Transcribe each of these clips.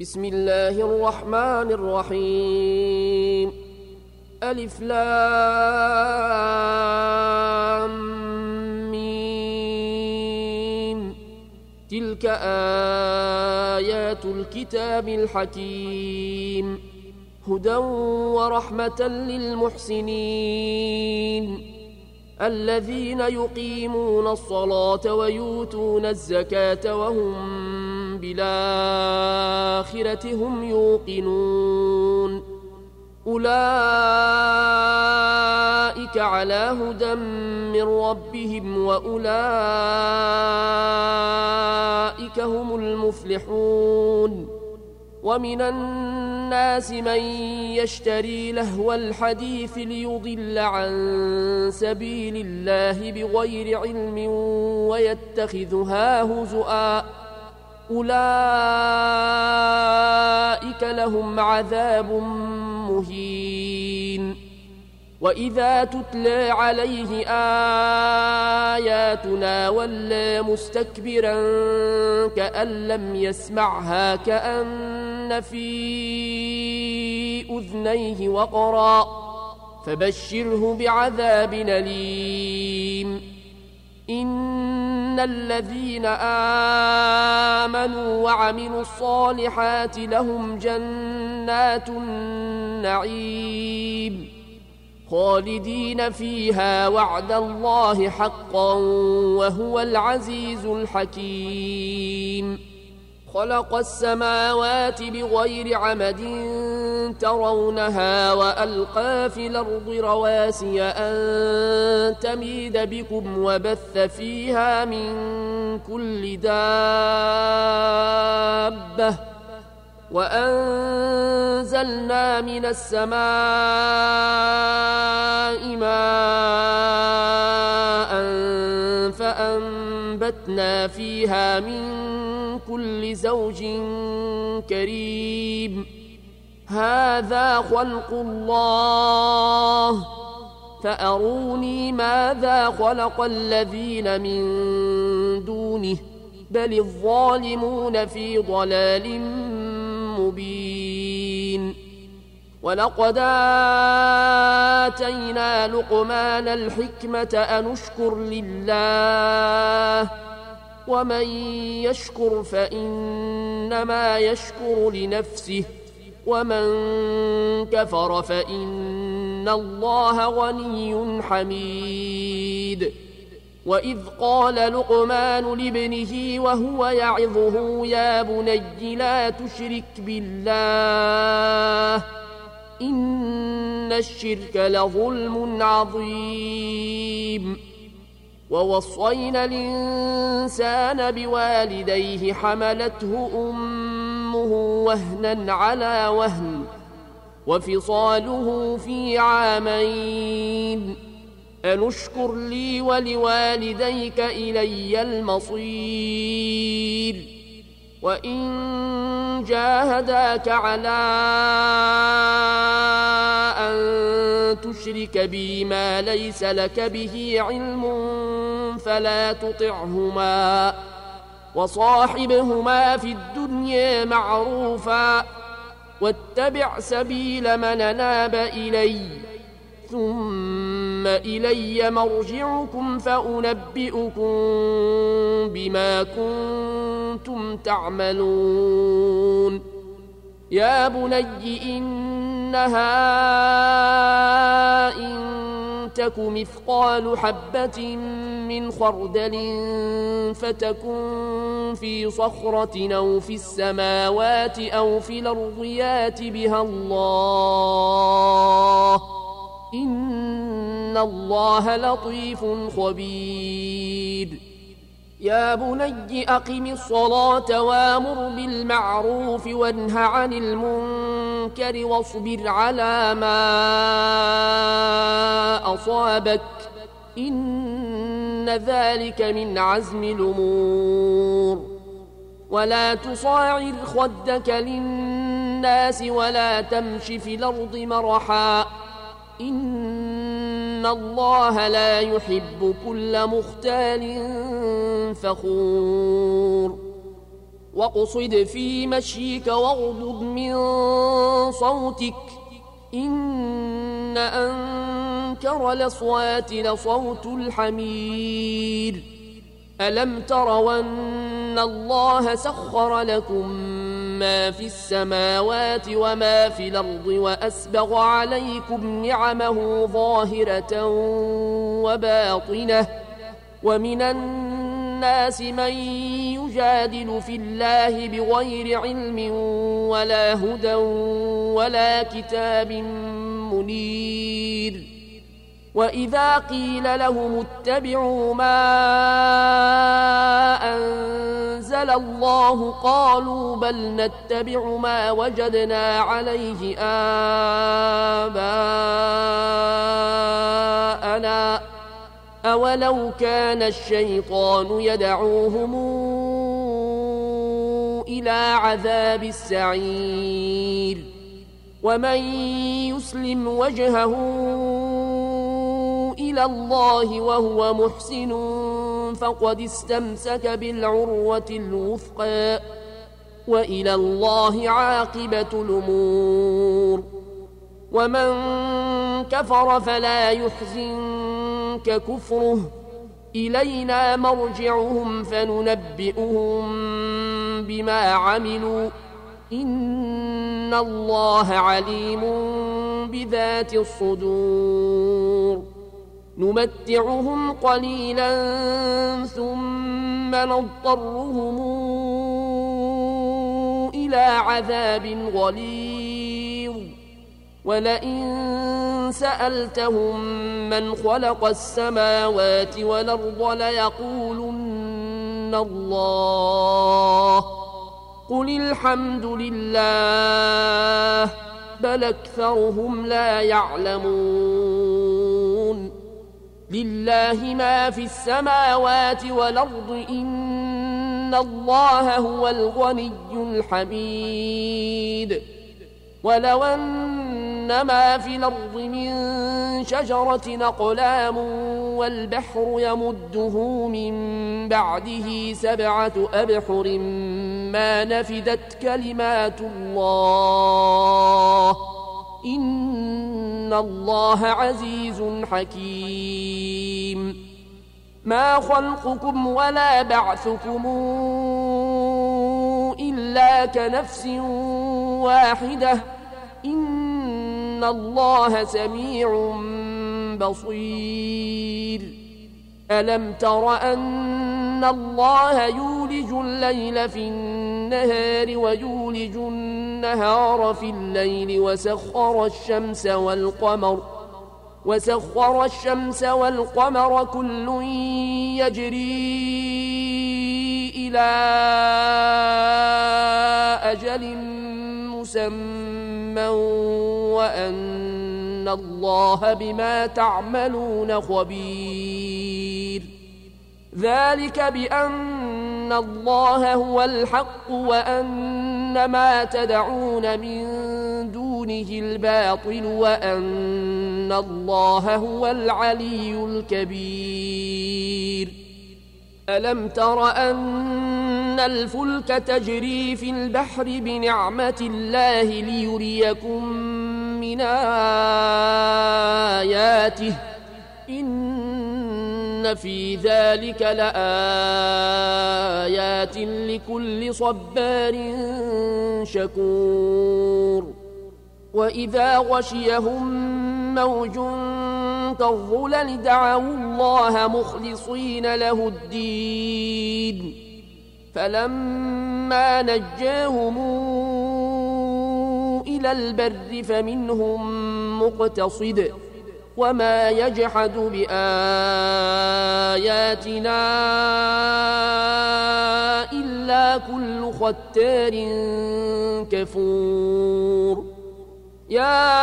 بسم الله الرحمن الرحيم. ألف لام ميم. تلك آيات الكتاب الحكيم، هدى ورحمة للمحسنين الذين يقيمون الصلاة ويؤتون الزكاة وهم بالآخرة هم يوقنون. أولئك على هدى من ربهم وأولئك هم المفلحون. ومن الناس من يشتري لهو الحديث ليضل عن سبيل الله بغير علم ويتخذها هزؤا، أولئك لهم عذاب مهين. وإذا تتلى عليه آياتنا ولى مستكبرا كأن لم يسمعها كأن في أذنيه وقرا، فبشره بعذاب أليم. إن الذين آمنوا وعملوا الصالحات لهم جنات النعيم خالدين فيها وعد الله حقا وهو العزيز الحكيم. خلق السماوات بغير عمد ترونها وألقى في الأرض رواسي أن تميد بكم وبث فيها من كل دابة وأنزلنا من السماء ماء فأنبتنا فيها من كل زوج كريم. هذا خلق الله فأروني ماذا خلق الذين من دونه بل الظالمون في ضلال مبين. ولقد آتينا لقمان الحكمة أن اشكر لله ومن يشكر فإنما يشكر لنفسه ومن كفر فإن الله غني حميد. وإذ قال لقمان لابنه وهو يعظه يا بني لا تشرك بالله إن الشرك لظلم عظيم. ووصينا الإنسان بوالديه حملته أمه وهنا على وهن وفصاله في عامين أن اشكر لي ولوالديك إلي المصير. وإن جاهداك على أن تشرك بي ما ليس لك به علم فلا تطعهما وصاحبهما في الدنيا معروفا واتبع سبيل من أناب إلي ثم إلي مرجعكم فأنبئكم بما كنتم تعملون. يا بني إنها إن تك مثقال حبة من خردل فتكن في صخرة أو في السماوات أو في الأرض يات بها الله إن الله لطيف خبير. يا بني أقم الصلاة وامر بالمعروف وانه عن المنكر واصبر على ما أصابك إن ذلك من عزم الأمور. ولا تصاعر خدك للناس ولا تمش في الأرض مرحا إن الله لا يحب كل مختال فخور. واقصد في مشيك واغضض من صوتك إن أنكر الأصوات لصوت الحمير ألم تروا أن الله سخر لكم ما في السماوات وما في الأرض وأسبغ عليكم نعمه ظاهرة وباطنة ومن الناس من يجادل في الله بغير علم ولا هدى ولا كتاب منير وإذا قيل لهم اتبعوا ما أنزل الله قالوا بل نتبع ما وجدنا عليه آباءنا أولو كان الشيطان يدعوهم إلى عذاب السعير ومن يسلم وجهه إلى الله وهو محسن فقد استمسك بالعروة الوثقى وإلى الله عاقبة الأمور ومن كفر فلا يحزنك كفره إلينا مرجعهم فننبئهم بما عملوا إن الله عليم بذات الصدور نمتعهم قليلا ثم نضطرهم إلى عذاب غليظ ولئن سألتهم من خلق السماوات والأرض ليقولن الله قل الحمد لله بل أكثرهم لا يعلمون لله ما في السماوات والأرض إن الله هو الغني الحميد ولو أن ما في الأرض من شجرة أقلام والبحر يمده من بعده 7 أبحر ما نفدت كلمات الله إن الله عزيز حكيم ما خلقكم ولا بعثكم إلا كنفس واحدة إن الله سميع بصير ألم تر أن الله يولج الليل في النهار ويولج النهار في الليل وسخر الشمس والقمر كل يجري إلى أجل مسمى وأن الله بما تعملون خبير ذلك بأن الله هو الحق وأن ما تدعون من دونه الباطل وأن الله هو العلي الكبير ألم تر أن الفلك تجري في البحر بنعمة الله ليريكم من آياته إن في ذلك لآيات لكل صبار شكور وإذا غشيهم موج كالظلل دعوا الله مخلصين له الدين فلما نجاهم إلى البر فمنهم مقتصد وما يجحد بآياتنا إلا كل ختار كفور يا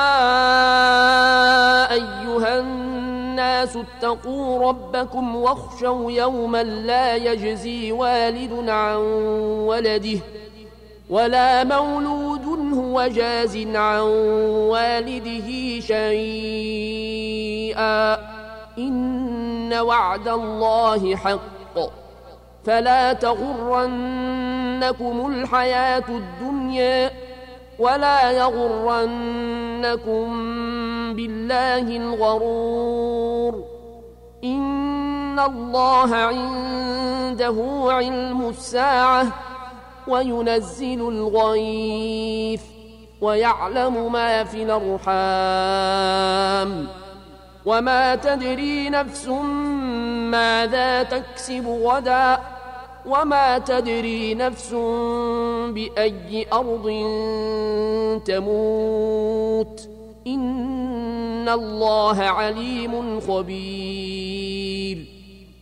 أيها الناس اتقوا ربكم واخشوا يوما لا يجزي والد عن ولده ولا مولود هو جاز عن والده شيئا إن وعد الله حق فلا تغرنكم الحياة الدنيا ولا يغرنكم بالله الغرور إن الله عنده علم الساعة وينزل الغيث ويعلم ما في الأرحام وما تدري نفس ماذا تكسب غدا وما تدري نفس بأي أرض تموت إن الله عليم خبير